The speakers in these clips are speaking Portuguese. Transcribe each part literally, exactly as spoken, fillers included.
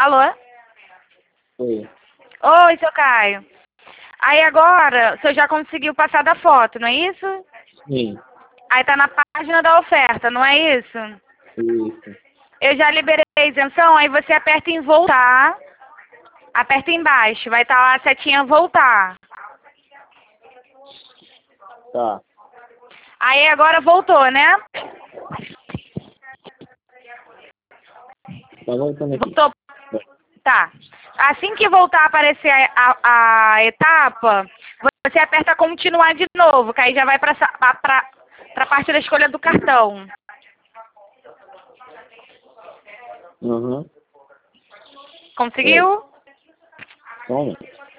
Alô? Oi. Oi, seu Caio. Aí agora, o senhor já conseguiu passar da foto, não é isso? Sim, Aí tá na página da oferta, não é isso? isso. Eu já liberei a isenção, aí você aperta em voltar. Aperta embaixo, vai estar lá a setinha voltar. Tá. Aí agora voltou, né? Tá voltando aqui. Voltou. Tá. Assim que voltar a aparecer a, a, a etapa, você aperta continuar de novo, que aí já vai para para a parte da escolha do cartão. Uhum. Conseguiu? Toma.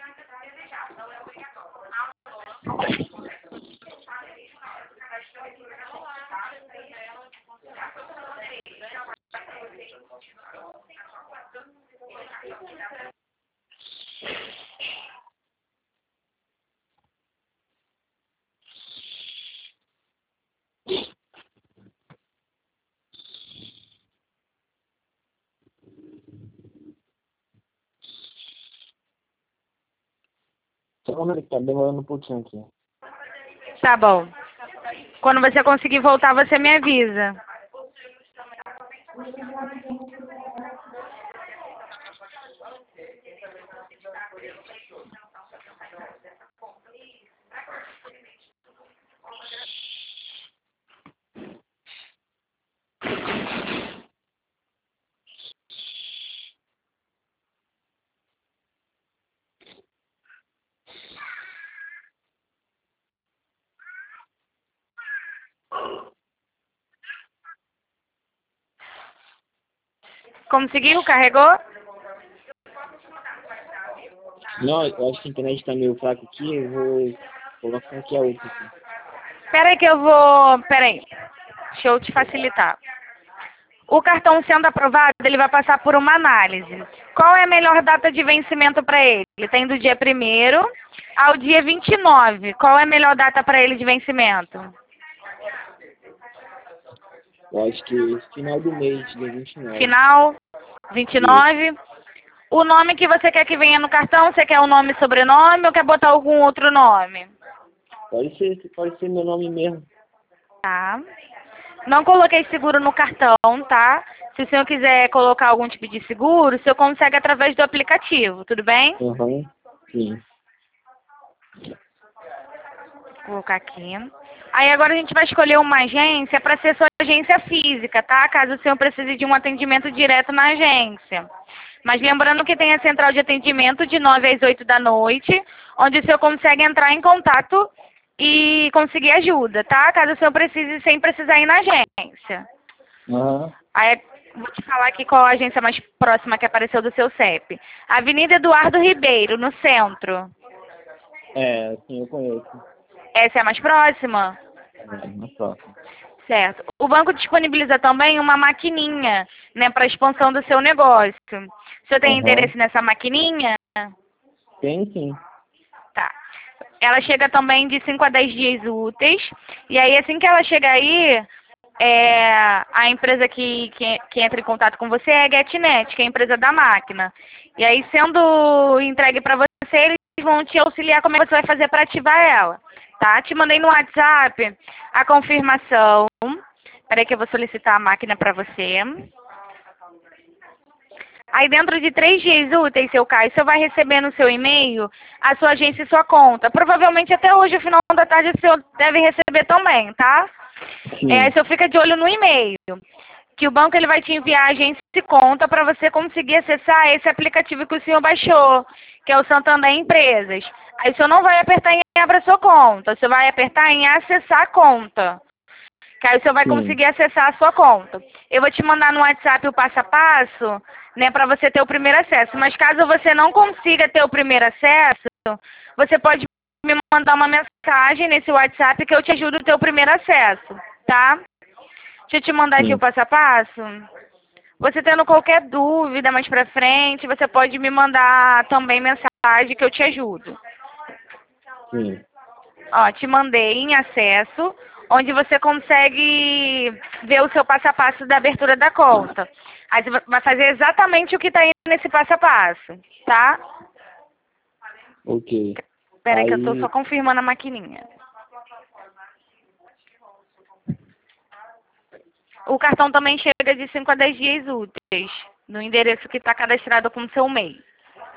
Só um momento, tá demorando um pouquinho aqui. Tá bom. Quando você conseguir voltar, você me avisa. Conseguiu? Carregou? Não, eu acho que a internet tá meio fraca aqui, eu vou colocar aqui a outra aqui. Pera aí que eu vou... Pera aí. Deixa eu te facilitar. O cartão sendo aprovado, ele vai passar por uma análise. Qual é a melhor data de vencimento para ele? Ele tem do dia primeiro ao dia vinte e nove. Qual é a melhor data para ele de vencimento? Eu acho que final do mês, dia vinte e nove. Final, vinte e nove. O nome que você quer que venha no cartão, você quer o nome e sobrenome ou quer botar algum outro nome? Pode ser, pode ser meu nome mesmo. Tá. Não coloquei seguro no cartão, tá? Se o senhor quiser colocar algum tipo de seguro, o senhor consegue através do aplicativo, tudo bem? Uhum. Sim. Vou colocar aqui. Aí agora a gente vai escolher uma agência para ser sua agência física, tá? Caso o senhor precise de um atendimento direto na agência. Mas lembrando que tem a central de atendimento de nove às oito da noite, onde o senhor consegue entrar em contato e conseguir ajuda, tá? Caso o senhor precise, sem precisar ir na agência. Uhum. Aí vou te falar aqui qual a agência mais próxima que apareceu do seu C E P. Avenida Eduardo Ribeiro, no centro. É, sim, eu conheço. Essa é a mais próxima? É, na próxima. Certo. O banco disponibiliza também uma maquininha, né, para expansão do seu negócio. O senhor tem Uhum. interesse nessa maquininha? Tem sim. Tá. Ela chega também de cinco a dez dias úteis. E aí, assim que ela chega aí, é, a empresa que, que, que entra em contato com você é a GetNet, que é a empresa da máquina. E aí, sendo entregue para você, eles vão te auxiliar como é que você vai fazer para ativar ela. Tá? Te mandei no WhatsApp a confirmação. Peraí que eu vou solicitar a máquina para você. Aí dentro de três dias úteis, seu Caio, você vai receber no seu e-mail a sua agência e sua conta. Provavelmente até hoje, no final da tarde, o senhor deve receber também, tá? Sim. É, aí o senhor fica de olho no e-mail. Que o banco ele vai te enviar a agência e conta para você conseguir acessar esse aplicativo que o senhor baixou, que é o Santander Empresas. Aí o senhor não vai apertar em abra sua conta, você vai apertar em acessar a conta. Que aí o senhor vai Sim. conseguir acessar a sua conta. Eu vou te mandar no WhatsApp o passo a passo, né, para você ter o primeiro acesso. Mas caso você não consiga ter o primeiro acesso, você pode me mandar uma mensagem nesse WhatsApp que eu te ajudo a ter o primeiro acesso, tá? Deixa eu te mandar aqui Sim. o passo a passo. Você tendo qualquer dúvida mais pra frente, você pode me mandar também mensagem que eu te ajudo. Sim. Ó, te mandei em acesso onde você consegue ver o seu passo a passo da abertura da conta. Aí você vai fazer exatamente o que está aí nesse passo a passo, tá? Ok. Espera aí Aí... que eu estou só confirmando a maquininha. O cartão também chega de cinco a dez dias úteis, no endereço que está cadastrado com o seu e mail.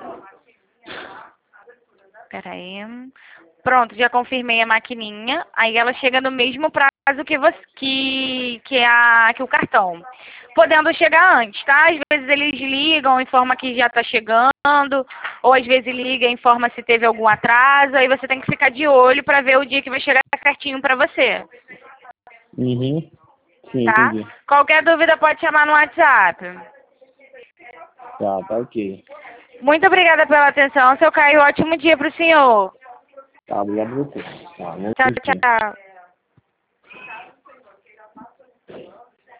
Espera aí. Pronto, já confirmei a maquininha. Aí ela chega no mesmo prazo que, você, que, que, a, que o cartão. Podendo chegar antes, tá? Às vezes eles ligam, informam que já está chegando, ou às vezes liga e informa se teve algum atraso. Aí você tem que ficar de olho para ver o dia que vai chegar certinho para você. Uhum. Sim, Tá? entendi. Qualquer dúvida pode chamar no WhatsApp. Tá, tá ok. Muito obrigada pela atenção, seu Caio. Ótimo dia para o senhor. Tá, obrigado a você. Tá, bom Tchau, dia. tchau.